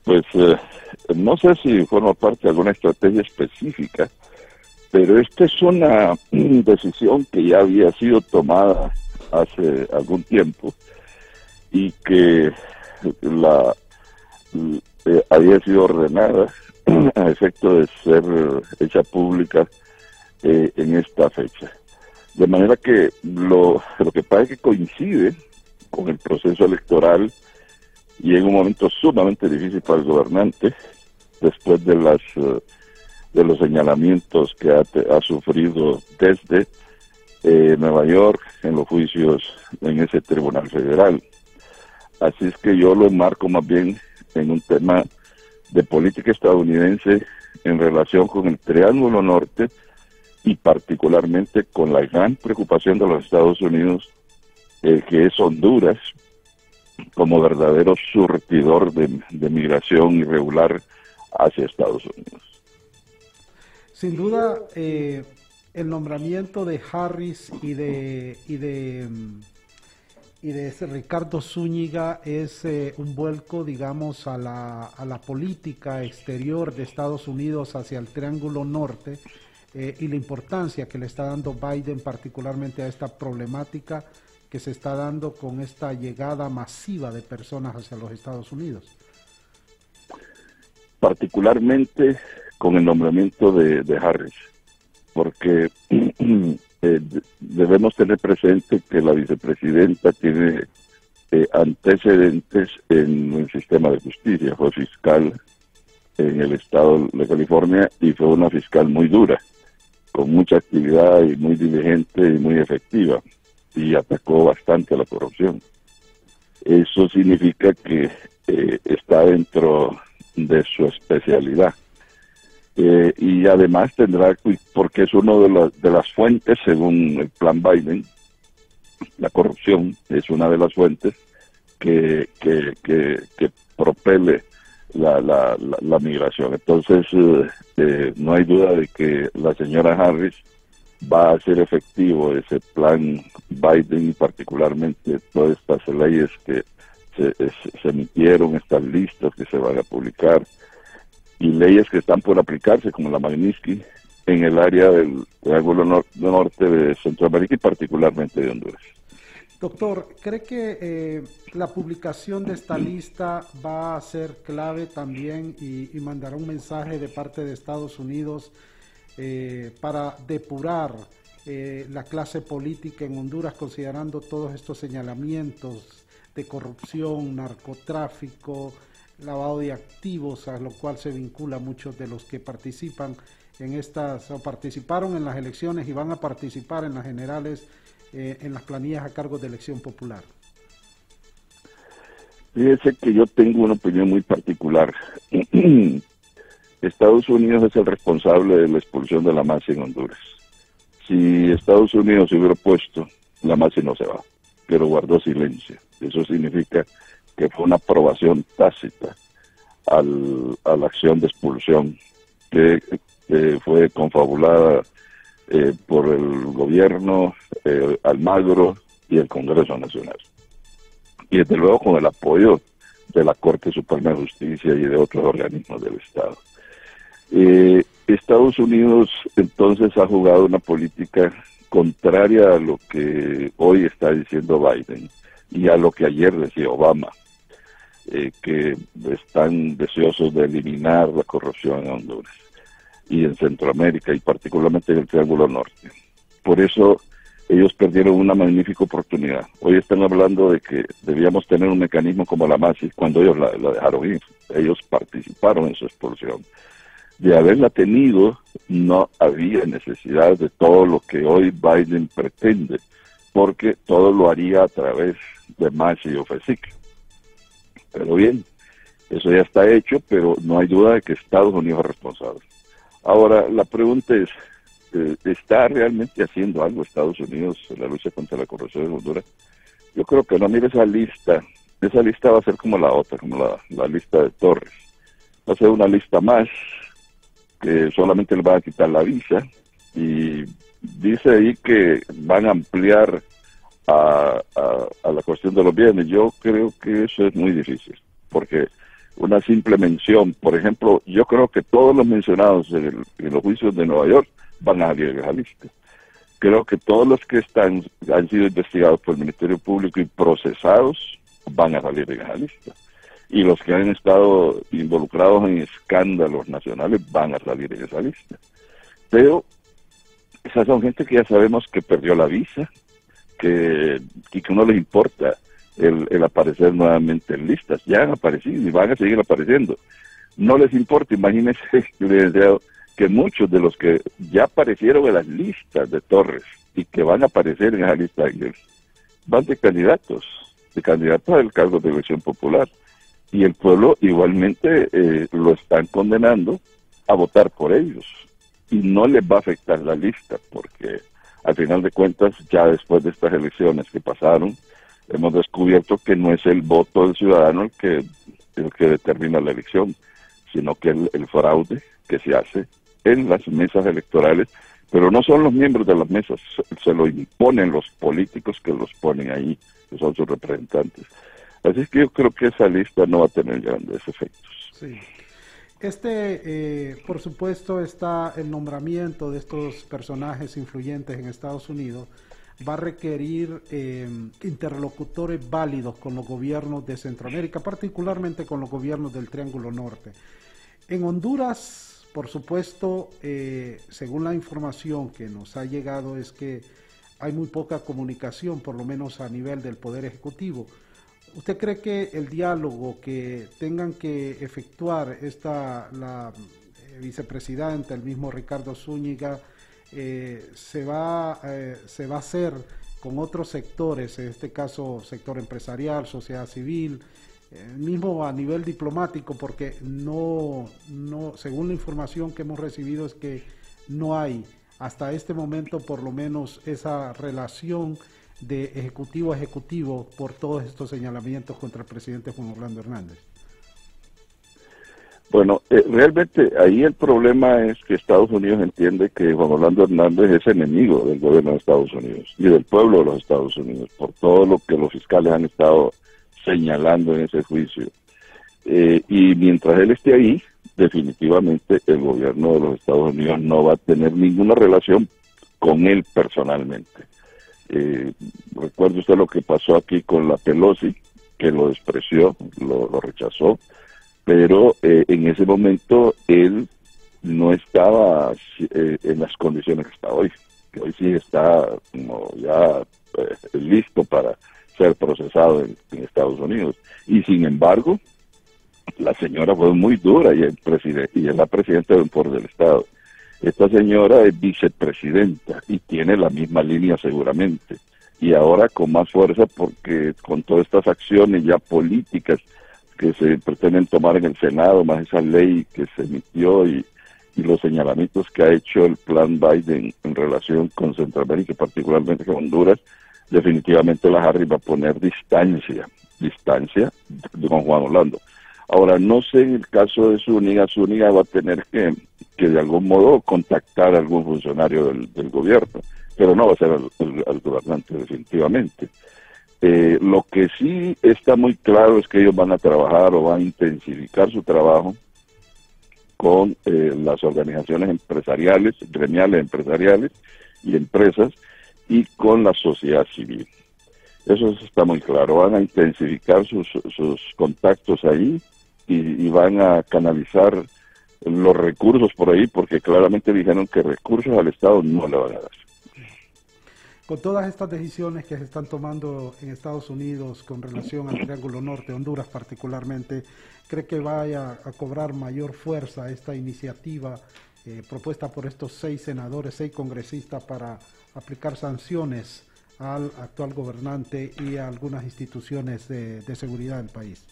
Pues no sé si forma parte de alguna estrategia específica, pero esta es una decisión que ya había sido tomada hace algún tiempo y que había sido ordenada a efecto de ser hecha pública en esta fecha. De manera que lo que pasa es que coincide con el proceso electoral y en un momento sumamente difícil para el gobernante, después de los señalamientos que ha sufrido desde Nueva York en los juicios en ese tribunal federal. Así es que yo lo enmarco más bien en un tema de política estadounidense en relación con el Triángulo Norte y particularmente con la gran preocupación de los Estados Unidos, que es Honduras, como verdadero surtidor de migración irregular hacia Estados Unidos. Sin duda, el nombramiento de Harris y de ese Ricardo Zúñiga es un vuelco, digamos, a la política exterior de Estados Unidos hacia el Triángulo Norte y la importancia que le está dando Biden particularmente a esta problemática que se está dando con esta llegada masiva de personas hacia los Estados Unidos. Particularmente con el nombramiento de Harris, porque debemos tener presente que la vicepresidenta tiene antecedentes en el sistema de justicia. Fue fiscal en el estado de California y fue una fiscal muy dura, con mucha actividad y muy diligente y muy efectiva, y atacó bastante a la corrupción. Eso significa que está dentro de su especialidad. Y además tendrá, porque es una de las fuentes, según el plan Biden, la corrupción es una de las fuentes que propele la migración. Entonces, no hay duda de que la señora Harris va a hacer efectivo ese plan Biden y particularmente todas estas leyes que se emitieron, estas listas que se van a publicar y leyes que están por aplicarse como la Magnitsky en el área del Triángulo Norte de Centroamérica y particularmente de Honduras. Doctor, ¿cree que la publicación de esta lista va a ser clave también y mandará un mensaje de parte de Estados Unidos para depurar la clase política en Honduras, considerando todos estos señalamientos de corrupción, narcotráfico, lavado de activos, a lo cual se vincula muchos de los que participan en estas, o participaron en las elecciones y van a participar en las generales, en las planillas a cargo de elección popular? Fíjese que yo tengo una opinión muy particular. Estados Unidos es el responsable de la expulsión de la MASI en Honduras. Si Estados Unidos se hubiera opuesto, la MASI no se va, pero guardó silencio. Eso significa que fue una aprobación tácita a la acción de expulsión que fue confabulada por el gobierno, Almagro y el Congreso Nacional. Y desde luego con el apoyo de la Corte Suprema de Justicia y de otros organismos del Estado. Estados Unidos entonces ha jugado una política contraria a lo que hoy está diciendo Biden y a lo que ayer decía Obama, que están deseosos de eliminar la corrupción en Honduras y en Centroamérica y particularmente en el Triángulo Norte. Por eso ellos perdieron una magnífica oportunidad. Hoy están hablando de que debíamos tener un mecanismo como la MASI cuando ellos la dejaron ir. Ellos participaron en su expulsión. De haberla tenido, no había necesidad de todo lo que hoy Biden pretende, porque todo lo haría a través de MASI y OFECIC. Pero bien, eso ya está hecho, pero no hay duda de que Estados Unidos es responsable. Ahora, la pregunta es, ¿está realmente haciendo algo Estados Unidos en la lucha contra la corrupción en Honduras? Yo creo que no. Mire esa lista va a ser como la otra, como la lista de Torres. Va a ser una lista más, que solamente le van a quitar la visa, y dice ahí que van a ampliar a la cuestión de los bienes. Yo creo que eso es muy difícil, porque una simple mención. Por ejemplo, yo creo que todos los mencionados en los juicios de Nueva York van a salir en esa lista. Creo que todos los que han sido investigados por el Ministerio Público y procesados van a salir en esa lista. Y los que han estado involucrados en escándalos nacionales van a salir en esa lista. Pero esas son gente que ya sabemos que perdió la visa, y que no les importa el aparecer nuevamente en listas. Ya han aparecido y van a seguir apareciendo. No les importa, imagínense, licenciado, que muchos de los que ya aparecieron en las listas de Torres y que van a aparecer en esa lista van de candidatos al cargo de elección popular. Y el pueblo igualmente lo están condenando a votar por ellos. Y no les va a afectar la lista, porque al final de cuentas, ya después de estas elecciones que pasaron, hemos descubierto que no es el voto del ciudadano el que determina la elección, sino que el fraude que se hace en las mesas electorales, pero no son los miembros de las mesas, se lo imponen los políticos que los ponen ahí, que son sus representantes. Así es que yo creo que esa lista no va a tener grandes efectos. Sí. Por supuesto, está el nombramiento de estos personajes influyentes en Estados Unidos, va a requerir interlocutores válidos con los gobiernos de Centroamérica, particularmente con los gobiernos del Triángulo Norte. En Honduras, por supuesto, según la información que nos ha llegado, es que hay muy poca comunicación, por lo menos a nivel del Poder Ejecutivo. ¿Usted cree que el diálogo que tengan que efectuar la vicepresidenta, el mismo Ricardo Zúñiga, se va a hacer con otros sectores, en este caso sector empresarial, sociedad civil, mismo a nivel diplomático, porque no, según la información que hemos recibido, es que no hay hasta este momento por lo menos esa relación de ejecutivo a ejecutivo por todos estos señalamientos contra el presidente Juan Orlando Hernández? Bueno, realmente ahí el problema es que Estados Unidos entiende que Juan Orlando Hernández es enemigo del gobierno de Estados Unidos y del pueblo de los Estados Unidos, por todo lo que los fiscales han estado señalando en ese juicio. Y mientras él esté ahí, definitivamente el gobierno de los Estados Unidos no va a tener ninguna relación con él personalmente. Recuerde usted lo que pasó aquí con la Pelosi, que lo despreció, lo rechazó, pero en ese momento él no estaba en las condiciones que está hoy, que hoy sí está como ya listo para ser procesado en Estados Unidos. Y sin embargo, la señora fue muy dura y es la presidenta de un poder del Estado. Esta señora es vicepresidenta y tiene la misma línea seguramente. Y ahora con más fuerza porque con todas estas acciones ya políticas que se pretenden tomar en el Senado, más esa ley que se emitió y los señalamientos que ha hecho el plan Biden en relación con Centroamérica y particularmente con Honduras, definitivamente la Harris va a poner distancia con Juan Orlando. Ahora, no sé en el caso de Zúñiga va a tener que de algún modo contactar a algún funcionario del gobierno, pero no va a ser al gobernante definitivamente. Lo que sí está muy claro es que ellos van a trabajar o van a intensificar su trabajo con las organizaciones empresariales, gremiales empresariales y empresas y con la sociedad civil. Eso está muy claro, van a intensificar sus contactos ahí y van a canalizar los recursos por ahí, porque claramente dijeron que recursos al Estado no le van a dar. Con todas estas decisiones que se están tomando en Estados Unidos con relación al Triángulo Norte, Honduras particularmente, ¿cree que vaya a cobrar mayor fuerza esta iniciativa propuesta por estos 6 senadores, 6 congresistas para aplicar sanciones al actual gobernante y a algunas instituciones de seguridad del país?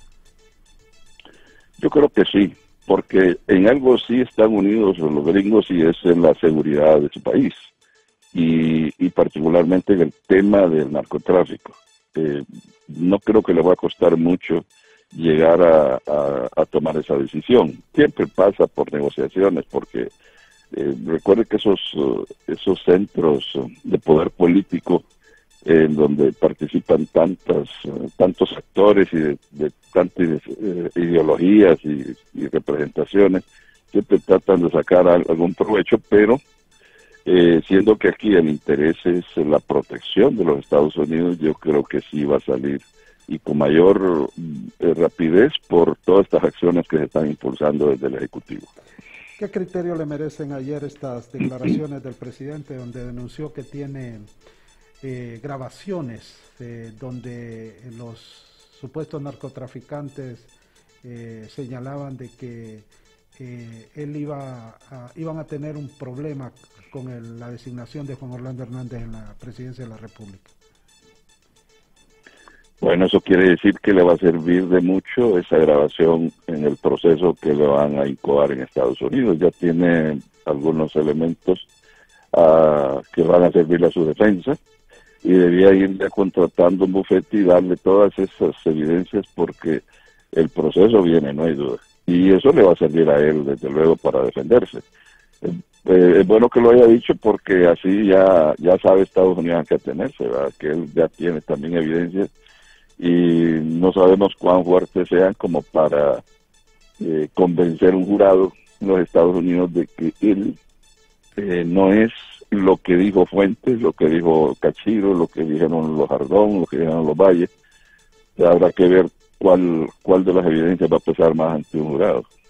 Yo creo que sí, porque en algo sí están unidos los gringos y es en la seguridad de su país. Y particularmente en el tema del narcotráfico. No creo que le va a costar mucho llegar a tomar esa decisión. Siempre pasa por negociaciones, porque recuerde que esos centros de poder político en donde participan tantos actores y de tantas ideologías y representaciones, siempre tratan de sacar algún provecho, pero siendo que aquí el interés es la protección de los Estados Unidos, yo creo que sí va a salir y con mayor rapidez por todas estas acciones que se están impulsando desde el Ejecutivo. ¿Qué criterio le merecen ayer estas declaraciones del presidente donde denunció que tiene grabaciones donde los supuestos narcotraficantes señalaban de que iban a tener un problema con la designación de Juan Orlando Hernández en la presidencia de la República? Bueno, eso quiere decir que le va a servir de mucho esa grabación en el proceso que le van a incoar en Estados Unidos. Ya tiene algunos elementos que van a servir a su defensa y debía ir ya contratando un bufete y darle todas esas evidencias porque el proceso viene, no hay duda. Y eso le va a servir a él, desde luego, para defenderse. Es bueno que lo haya dicho porque así ya sabe Estados Unidos a qué atenerse, ¿verdad? Que él ya tiene también evidencias y no sabemos cuán fuertes sean como para convencer a un jurado en los Estados Unidos de que él no es lo que dijo Fuentes, lo que dijo Cachiro, lo que dijeron los Ardón, lo que dijeron los Valles. Habrá que ver cuál de las evidencias va a pesar más ante un jurado.